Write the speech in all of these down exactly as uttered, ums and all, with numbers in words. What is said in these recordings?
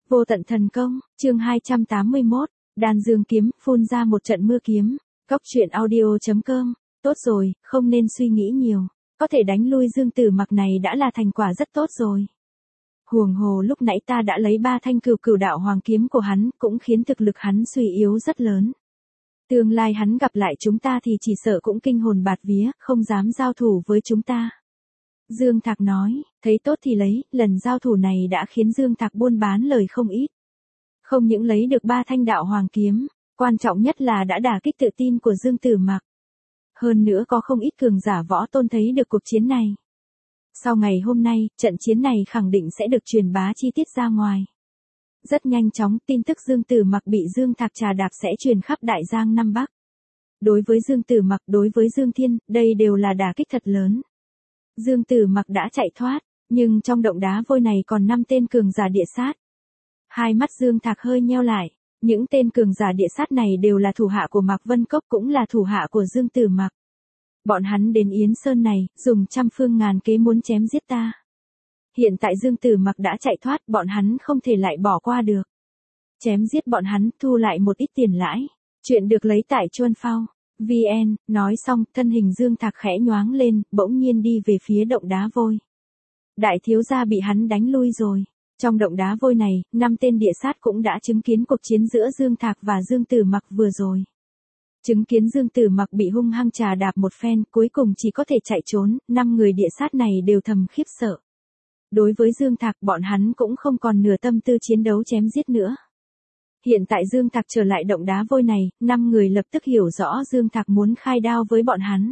Vô tận thần công, chương hai trăm tám mươi mốt, đan dương kiếm, phun ra một trận mưa kiếm. Cốc truyện audio chấm com, tốt rồi, không nên suy nghĩ nhiều. Có thể đánh lui Dương Tử Mặc này đã là thành quả rất tốt rồi. Huồng hồ lúc nãy ta đã lấy ba thanh cửu cửu đạo hoàng kiếm của hắn, cũng khiến thực lực hắn suy yếu rất lớn. Tương lai hắn gặp lại chúng ta thì chỉ sợ cũng kinh hồn bạt vía, không dám giao thủ với chúng ta. Dương Thạc nói, thấy tốt thì lấy, lần giao thủ này đã khiến Dương Thạc buôn bán lời không ít. Không những lấy được ba thanh đạo hoàng kiếm, quan trọng nhất là đã đả kích tự tin của Dương Tử Mặc. Hơn nữa có không ít cường giả võ tôn thấy được cuộc chiến này. Sau ngày hôm nay, trận chiến này khẳng định sẽ được truyền bá chi tiết ra ngoài. Rất nhanh chóng, tin tức Dương Tử Mặc bị Dương Thạc trà đạp sẽ truyền khắp Đại Giang Nam Bắc. Đối với Dương Tử Mặc, đối với Dương Thiên, đây đều là đả kích thật lớn. Dương Tử Mặc đã chạy thoát, nhưng trong động đá vôi này còn năm tên cường giả địa sát. Hai mắt Dương Thạc hơi nheo lại, những tên cường giả địa sát này đều là thủ hạ của Mạc Vân Cốc, cũng là thủ hạ của Dương Tử Mặc. Bọn hắn đến Yến Sơn này, dùng trăm phương ngàn kế muốn chém giết ta. Hiện tại Dương Tử Mặc đã chạy thoát, bọn hắn không thể lại bỏ qua được. Chém giết bọn hắn, thu lại một ít tiền lãi. Chuyện được lấy tại Chuan Phao. vê en, nói xong, thân hình Dương Thạc khẽ nhoáng lên, bỗng nhiên đi về phía động đá vôi. Đại thiếu gia bị hắn đánh lui rồi. Trong động đá vôi này, năm tên địa sát cũng đã chứng kiến cuộc chiến giữa Dương Thạc và Dương Tử Mặc vừa rồi. Chứng kiến Dương Tử Mặc bị hung hăng trà đạp một phen, cuối cùng chỉ có thể chạy trốn, năm người địa sát này đều thầm khiếp sợ. Đối với Dương Thạc, bọn hắn cũng không còn nửa tâm tư chiến đấu chém giết nữa. Hiện tại Dương Thạc trở lại động đá vôi này, năm người lập tức hiểu rõ Dương Thạc muốn khai đao với bọn hắn.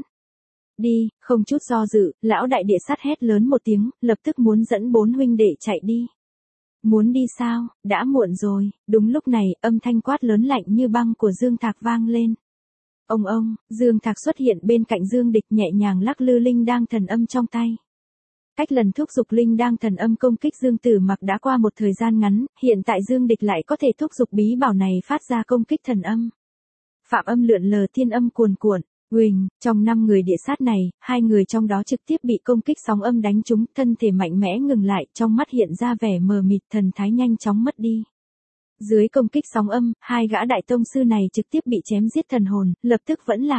Đi, không chút do dự, lão đại địa sát hét lớn một tiếng, lập tức muốn dẫn bốn huynh đệ chạy đi. Muốn đi sao, đã muộn rồi. Đúng lúc này, âm thanh quát lớn lạnh như băng của Dương Thạc vang lên. Ông ông, Dương Thạc xuất hiện bên cạnh Dương Địch, nhẹ nhàng lắc lư linh đang thần âm trong tay. Cách lần thúc giục linh đang thần âm công kích Dương Tử Mặc đã qua một thời gian ngắn, hiện tại Dương Địch lại có thể thúc giục bí bảo này phát ra công kích thần âm. Phạm âm lượn lờ, thiên âm cuồn cuộn. Huỳnh, trong năm người địa sát này, hai người trong đó trực tiếp bị công kích sóng âm đánh trúng, thân thể mạnh mẽ ngừng lại, trong mắt hiện ra vẻ mờ mịt, thần thái nhanh chóng mất đi. Dưới công kích sóng âm, hai gã đại tông sư này trực tiếp bị chém giết thần hồn, lập tức vẫn lạc.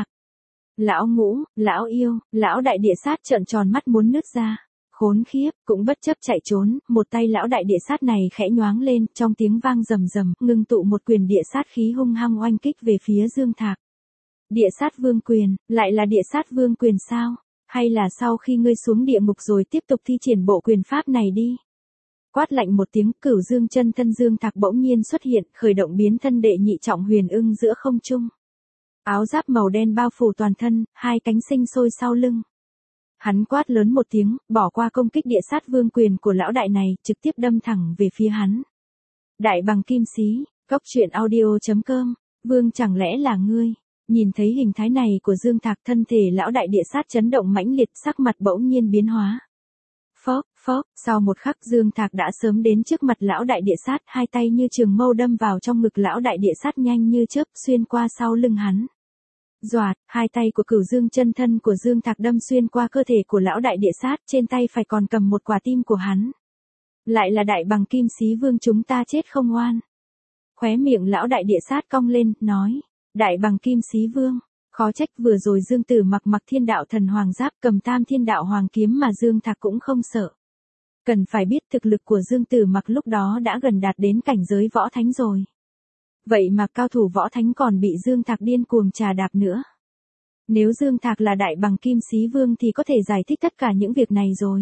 Lão Ngũ, lão yêu, lão đại địa sát trợn tròn mắt muốn nứt ra. Khốn khiếp, cũng bất chấp chạy trốn, một tay lão đại địa sát này khẽ nhoáng lên, trong tiếng vang rầm rầm, ngưng tụ một quyền địa sát khí hung hăng oanh kích về phía Dương Thạc. Địa sát vương quyền, lại là địa sát vương quyền sao? Hay là sau khi ngươi xuống địa ngục rồi tiếp tục thi triển bộ quyền pháp này đi? Quát lạnh một tiếng, Cửu Dương chân thân Dương Thạc bỗng nhiên xuất hiện, khởi động biến thân đệ nhị trọng huyền ưng giữa không trung. Áo giáp màu đen bao phủ toàn thân, hai cánh sinh sôi sau lưng. Hắn quát lớn một tiếng, bỏ qua công kích địa sát vương quyền của lão đại này, trực tiếp đâm thẳng về phía hắn. Đại bằng kim xí, cốc truyện audio chấm com, vương chẳng lẽ là ngươi? Nhìn thấy hình thái này của Dương Thạc, thân thể lão đại địa sát chấn động mãnh liệt, sắc mặt bỗng nhiên biến hóa. Phốc, phốc, sau một khắc Dương Thạc đã sớm đến trước mặt lão đại địa sát, hai tay như trường mâu đâm vào trong ngực lão đại địa sát nhanh như chớp xuyên qua sau lưng hắn. Doạt, hai tay của Cửu Dương chân thân của Dương Thạc đâm xuyên qua cơ thể của lão đại địa sát, trên tay phải còn cầm một quả tim của hắn. Lại là đại bằng kim xí vương, chúng ta chết không oan. Khóe miệng lão đại địa sát cong lên, nói, đại bằng kim xí vương, khó trách vừa rồi Dương Tử Mặc mặc thiên đạo thần hoàng giáp, cầm tam thiên đạo hoàng kiếm mà Dương Thạc cũng không sợ. Cần phải biết thực lực của Dương Tử Mặc lúc đó đã gần đạt đến cảnh giới võ thánh rồi. Vậy mà cao thủ võ thánh còn bị Dương Thạc điên cuồng trà đạp nữa. Nếu Dương Thạc là đại bằng kim xí vương thì có thể giải thích tất cả những việc này rồi.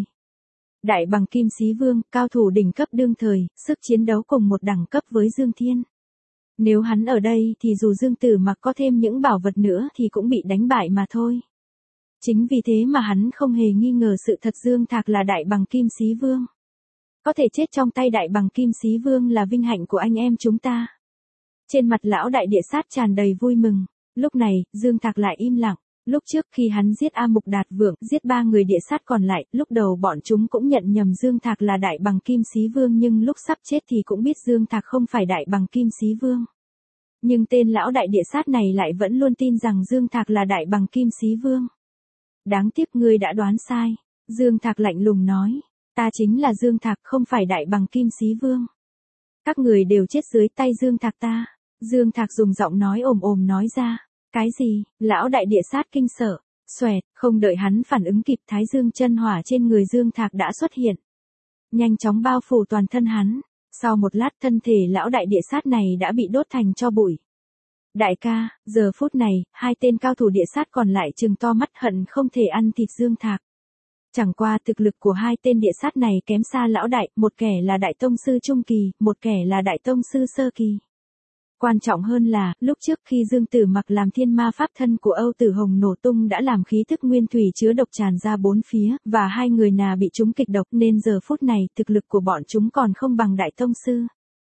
Đại bằng kim xí vương, cao thủ đỉnh cấp đương thời, sức chiến đấu cùng một đẳng cấp với Dương Thiên. Nếu hắn ở đây thì dù Dương Tử Mặc có thêm những bảo vật nữa thì cũng bị đánh bại mà thôi. Chính vì thế mà hắn không hề nghi ngờ sự thật Dương Thạc là đại bằng kim xí vương. Có thể chết trong tay đại bằng kim xí vương là vinh hạnh của anh em chúng ta. Trên mặt lão đại địa sát tràn đầy vui mừng. Lúc này, Dương Thạc lại im lặng. Lúc trước khi hắn giết A Mục Đạt Vượng, giết ba người địa sát còn lại, lúc đầu bọn chúng cũng nhận nhầm Dương Thạc là đại bằng kim xí vương, nhưng lúc sắp chết thì cũng biết Dương Thạc không phải đại bằng kim xí vương. Nhưng tên lão đại địa sát này lại vẫn luôn tin rằng Dương Thạc là đại bằng kim xí vương. Đáng tiếc ngươi đã đoán sai. Dương Thạc lạnh lùng nói, ta chính là Dương Thạc, không phải đại bằng kim xí vương. Các người đều chết dưới tay Dương Thạc ta. Dương Thạc dùng giọng nói ồm ồm nói ra. Cái gì? Lão đại địa sát kinh sợ. Xoẹt, không đợi hắn phản ứng kịp, Thái Dương chân hỏa trên người Dương Thạc đã xuất hiện. Nhanh chóng bao phủ toàn thân hắn. Sau một lát thân thể lão đại địa sát này đã bị đốt thành tro bụi. Đại ca, giờ phút này, hai tên cao thủ địa sát còn lại trừng to mắt hận không thể ăn thịt Dương Thạc. Chẳng qua thực lực của hai tên địa sát này kém xa lão đại, một kẻ là đại tông sư trung kỳ, một kẻ là đại tông sư sơ kỳ. Quan trọng hơn là, lúc trước khi Dương Tử Mặc làm thiên ma pháp thân của Âu Tử Hồng nổ tung đã làm khí thức nguyên thủy chứa độc tràn ra bốn phía, và hai người nà bị trúng kịch độc nên giờ phút này thực lực của bọn chúng còn không bằng đại tông sư.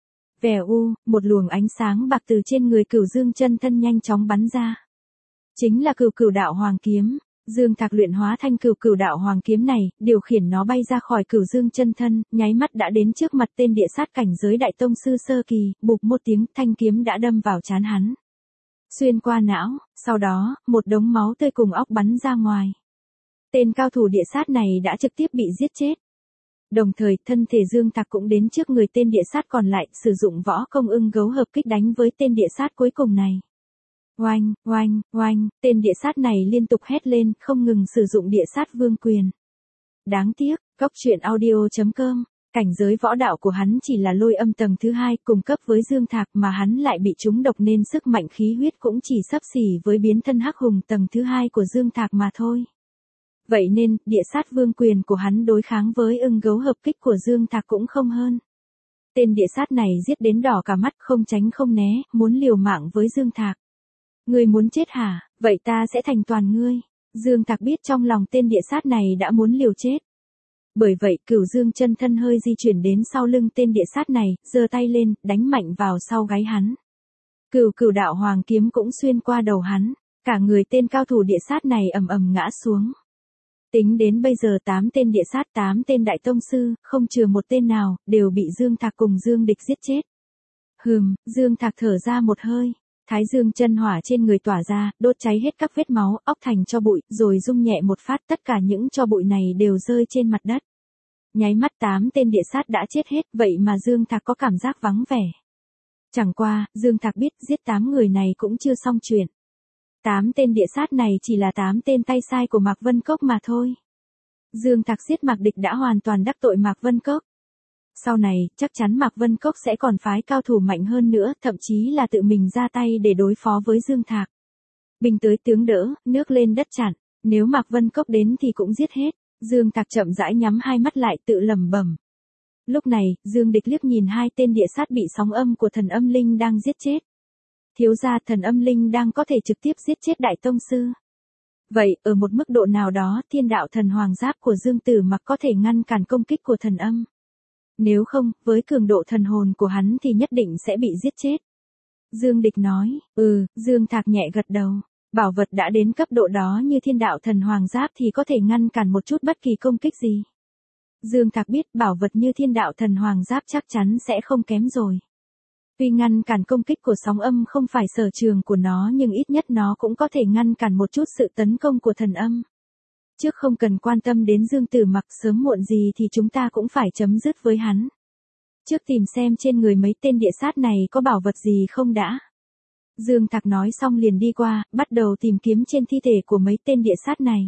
Vèo u, một luồng ánh sáng bạc từ trên người Cửu Dương chân thân nhanh chóng bắn ra. Chính là Cửu Cửu Đạo Hoàng kiếm. Dương Thạc luyện hóa thanh Cửu Cửu Đạo Hoàng kiếm này, điều khiển nó bay ra khỏi Cửu Dương chân thân, nháy mắt đã đến trước mặt tên địa sát cảnh giới đại tông sư sơ kỳ, bụp một tiếng, thanh kiếm đã đâm vào trán hắn. Xuyên qua não, sau đó, một đống máu tươi cùng óc bắn ra ngoài. Tên cao thủ địa sát này đã trực tiếp bị giết chết. Đồng thời, thân thể Dương Thạc cũng đến trước người tên địa sát còn lại, sử dụng võ công ưng gấu hợp kích đánh với tên địa sát cuối cùng này. Oanh, oanh, oanh, tên địa sát này liên tục hét lên, không ngừng sử dụng địa sát vương quyền. Đáng tiếc, Cốc truyện audio chấm com, cảnh giới võ đạo của hắn chỉ là lôi âm tầng thứ hai, cùng cấp với Dương Thạc mà hắn lại bị trúng độc nên sức mạnh khí huyết cũng chỉ xấp xỉ với biến thân hắc hùng tầng thứ hai của Dương Thạc mà thôi. Vậy nên, địa sát vương quyền của hắn đối kháng với ưng gấu hợp kích của Dương Thạc cũng không hơn. Tên địa sát này giết đến đỏ cả mắt, không tránh không né, muốn liều mạng với Dương Thạc. Ngươi muốn chết hả? Vậy ta sẽ thành toàn ngươi. Dương Thạc biết trong lòng tên địa sát này đã muốn liều chết. Bởi vậy Cửu Dương chân thân hơi di chuyển đến sau lưng tên địa sát này, giơ tay lên, đánh mạnh vào sau gáy hắn. Cửu Cửu Đạo Hoàng kiếm cũng xuyên qua đầu hắn, cả người tên cao thủ địa sát này ầm ầm ngã xuống. Tính đến bây giờ tám tên địa sát, tám tên đại tông sư, không chừa một tên nào, đều bị Dương Thạc cùng Dương Địch giết chết. Hừm, Dương Thạc thở ra một hơi. Thái Dương chân hỏa trên người tỏa ra, đốt cháy hết các vết máu, óc thành tro bụi, rồi rung nhẹ một phát, tất cả những tro bụi này đều rơi trên mặt đất. Nháy mắt tám tên địa sát đã chết hết, vậy mà Dương Thạc có cảm giác vắng vẻ. Chẳng qua, Dương Thạc biết giết tám người này cũng chưa xong chuyện. Tám tên địa sát này chỉ là tám tên tay sai của Mạc Vân Cốc mà thôi. Dương Thạc giết Mạc Địch đã hoàn toàn đắc tội Mạc Vân Cốc. Sau này, chắc chắn Mạc Vân Cốc sẽ còn phái cao thủ mạnh hơn nữa, thậm chí là tự mình ra tay để đối phó với Dương Thạc. Binh tới tướng đỡ, nước lên đất chặn, nếu Mạc Vân Cốc đến thì cũng giết hết. Dương Thạc chậm rãi nhắm hai mắt lại tự lẩm bẩm. Lúc này, Dương Địch liếc nhìn hai tên địa sát bị sóng âm của thần âm linh đang giết chết. Thiếu gia, thần âm linh đang có thể trực tiếp giết chết đại tông sư. Vậy, ở một mức độ nào đó, thiên đạo thần hoàng giáp của Dương Tử Mặc có thể ngăn cản công kích của thần âm. Nếu không, với cường độ thần hồn của hắn thì nhất định sẽ bị giết chết. Dương Địch nói, ừ, Dương Thạc nhẹ gật đầu. Bảo vật đã đến cấp độ đó như thiên đạo thần hoàng giáp thì có thể ngăn cản một chút bất kỳ công kích gì. Dương Thạc biết bảo vật như thiên đạo thần hoàng giáp chắc chắn sẽ không kém rồi. Tuy ngăn cản công kích của sóng âm không phải sở trường của nó nhưng ít nhất nó cũng có thể ngăn cản một chút sự tấn công của thần âm. Trước không cần quan tâm đến Dương Tử Mặc, sớm muộn gì thì chúng ta cũng phải chấm dứt với hắn. Trước tìm xem trên người mấy tên địa sát này có bảo vật gì không đã. Dương Thạc nói xong liền đi qua, bắt đầu tìm kiếm trên thi thể của mấy tên địa sát này.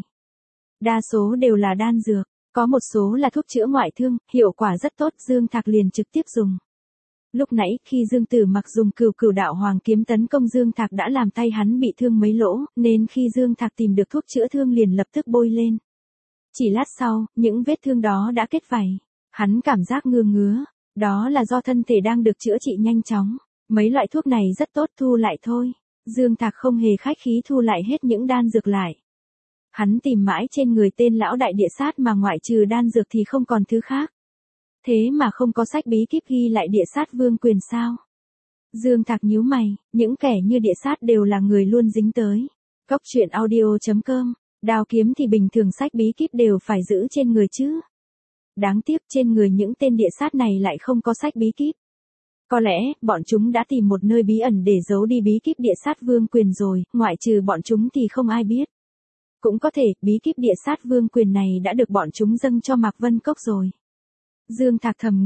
Đa số đều là đan dược, có một số là thuốc chữa ngoại thương, hiệu quả rất tốt, Dương Thạc liền trực tiếp dùng. Lúc nãy khi Dương Tử Mặc dùng Cửu Cửu Đạo Hoàng kiếm tấn công Dương Thạc đã làm tay hắn bị thương mấy lỗ, nên khi Dương Thạc tìm được thuốc chữa thương liền lập tức bôi lên. Chỉ lát sau, những vết thương đó đã kết vảy. Hắn cảm giác ngứa ngứa, đó là do thân thể đang được chữa trị nhanh chóng. Mấy loại thuốc này rất tốt, thu lại thôi. Dương Thạc không hề khách khí thu lại hết những đan dược lại. Hắn tìm mãi trên người tên lão đại địa sát mà ngoại trừ đan dược thì không còn thứ khác. Thế mà không có sách bí kíp ghi lại địa sát vương quyền sao? Dương Thạc nhíu mày, những kẻ như địa sát đều là người luôn dính tới. Cốc truyện audio chấm com, đao kiếm thì bình thường sách bí kíp đều phải giữ trên người chứ. Đáng tiếc trên người những tên địa sát này lại không có sách bí kíp. Có lẽ, bọn chúng đã tìm một nơi bí ẩn để giấu đi bí kíp địa sát vương quyền rồi, ngoại trừ bọn chúng thì không ai biết. Cũng có thể, bí kíp địa sát vương quyền này đã được bọn chúng dâng cho Mạc Vân Cốc rồi. Dương Thạc thầm nghĩ,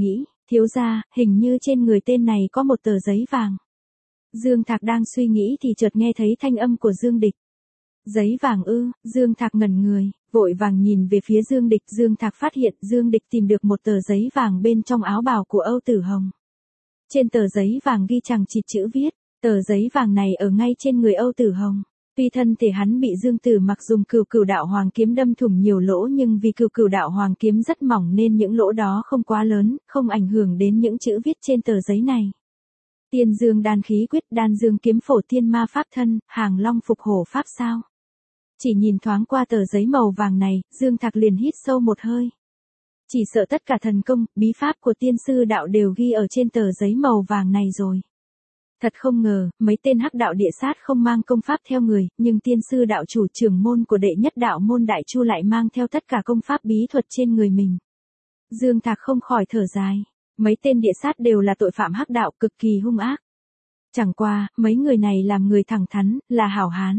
thiếu gia, hình như trên người tên này có một tờ giấy vàng. Dương Thạc đang suy nghĩ thì chợt nghe thấy thanh âm của Dương Địch. Giấy vàng ư? Dương Thạc ngẩn người, vội vàng nhìn về phía Dương Địch. Dương Thạc phát hiện Dương Địch tìm được một tờ giấy vàng bên trong áo bào của Âu Tử Hồng. Trên tờ giấy vàng ghi chằng chịt chữ viết, tờ giấy vàng này ở ngay trên người Âu Tử Hồng. Tuy thân thể hắn bị Dương Tử Mặc dùng cửu cửu đạo hoàng kiếm đâm thủng nhiều lỗ, nhưng vì cửu cửu đạo hoàng kiếm rất mỏng nên những lỗ đó không quá lớn, không ảnh hưởng đến những chữ viết trên tờ giấy này. Tiên dương đan khí quyết, đan dương kiếm phổ, thiên ma pháp thân, hàng long phục hổ pháp sao? Chỉ nhìn thoáng qua tờ giấy màu vàng này, Dương Thạc liền hít sâu một hơi. Chỉ sợ tất cả thần công, bí pháp của tiên sư đạo đều ghi ở trên tờ giấy màu vàng này rồi. Thật không ngờ, mấy tên hắc đạo địa sát không mang công pháp theo người, nhưng tiên sư đạo chủ trưởng môn của đệ nhất đạo môn Đại Chu lại mang theo tất cả công pháp bí thuật trên người mình. Dương Thạc không khỏi thở dài. Mấy tên địa sát đều là tội phạm hắc đạo cực kỳ hung ác. Chẳng qua, mấy người này làm người thẳng thắn, là hảo hán.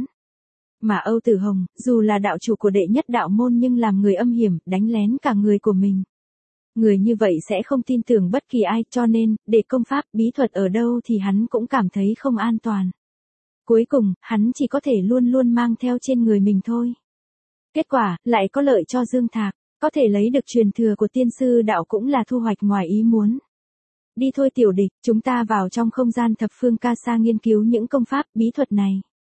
Mà Âu Tử Hồng, dù là đạo chủ của đệ nhất đạo môn nhưng làm người âm hiểm, đánh lén cả người của mình. Người như vậy sẽ không tin tưởng bất kỳ ai, cho nên, để công pháp, bí thuật ở đâu thì hắn cũng cảm thấy không an toàn. Cuối cùng, hắn chỉ có thể luôn luôn mang theo trên người mình thôi. Kết quả, lại có lợi cho Dương Thạc. Có thể lấy được truyền thừa của tiên sư đạo cũng là thu hoạch ngoài ý muốn. Đi thôi tiểu địch, chúng ta vào trong không gian thập phương ca sa nghiên cứu những công pháp, bí thuật này.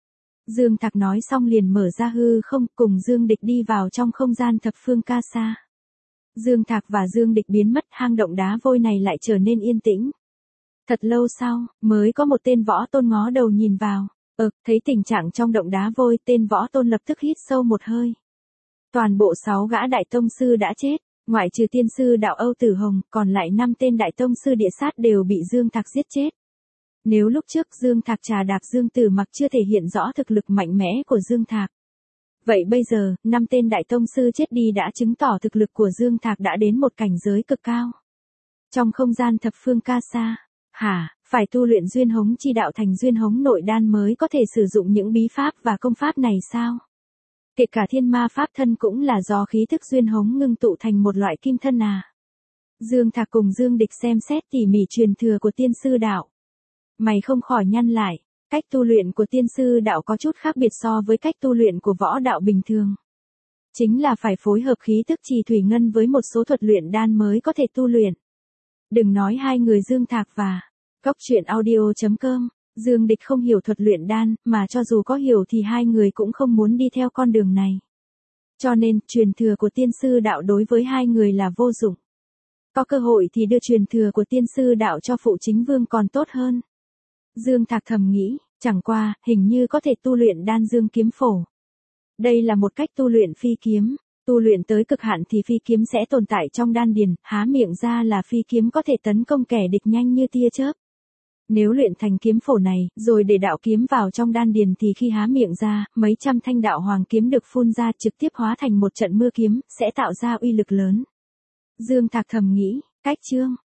Dương Thạc nói xong liền mở ra hư không, cùng Dương Địch đi vào trong không gian thập phương ca sa. Dương Thạc và Dương Địch biến mất, hang động đá vôi này lại trở nên yên tĩnh. Thật lâu sau, mới có một tên võ tôn ngó đầu nhìn vào. Ờ, thấy tình trạng trong động đá vôi, tên võ tôn lập tức hít sâu một hơi. Toàn bộ sáu gã đại tông sư đã chết, ngoại trừ tiên sư đạo Âu Tử Hồng, còn lại năm tên đại tông sư địa sát đều bị Dương Thạc giết chết. Nếu lúc trước Dương Thạc trà đạp Dương Tử Mặc chưa thể hiện rõ thực lực mạnh mẽ của Dương Thạc. Vậy bây giờ, năm tên đại tông sư chết đi đã chứng tỏ thực lực của Dương Thạc đã đến một cảnh giới cực cao. Trong không gian thập phương ca sa, hả, phải tu luyện duyên hống chi đạo thành duyên hống nội đan mới có thể sử dụng những bí pháp và công pháp này sao? Kể cả thiên ma pháp thân cũng là do khí thức duyên hống ngưng tụ thành một loại kim thân à. Dương Thạc cùng Dương Địch xem xét tỉ mỉ truyền thừa của tiên sư đạo. Mày không khỏi nhăn lại, cách tu luyện của tiên sư đạo có chút khác biệt so với cách tu luyện của võ đạo bình thường. Chính là phải phối hợp khí thức trì thủy ngân với một số thuật luyện đan mới có thể tu luyện. Đừng nói hai người Dương Thạc và Cốc Truyện Audio chấm com. Dương Địch không hiểu thuật luyện đan, mà cho dù có hiểu thì hai người cũng không muốn đi theo con đường này. Cho nên, truyền thừa của tiên sư đạo đối với hai người là vô dụng. Có cơ hội thì đưa truyền thừa của tiên sư đạo cho phụ chính vương còn tốt hơn. Dương Thạc thầm nghĩ, chẳng qua, hình như có thể tu luyện đan dương kiếm phổ. Đây là một cách tu luyện phi kiếm. Tu luyện tới cực hạn thì phi kiếm sẽ tồn tại trong đan điền, há miệng ra là phi kiếm có thể tấn công kẻ địch nhanh như tia chớp. Nếu luyện thành kiếm phổ này, rồi để đạo kiếm vào trong đan điền thì khi há miệng ra, mấy trăm thanh đạo hoàng kiếm được phun ra trực tiếp hóa thành một trận mưa kiếm, sẽ tạo ra uy lực lớn. Dương Thạc thầm nghĩ, cách chương,